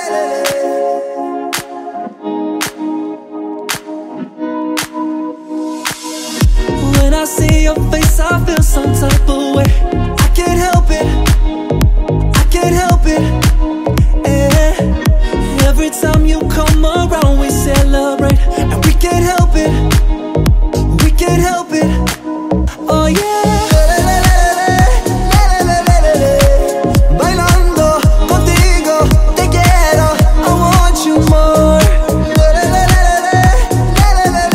When I see your face, I feel some type of way. I can't help it, I can't help it. Every time you come around, we celebrate, and we can't help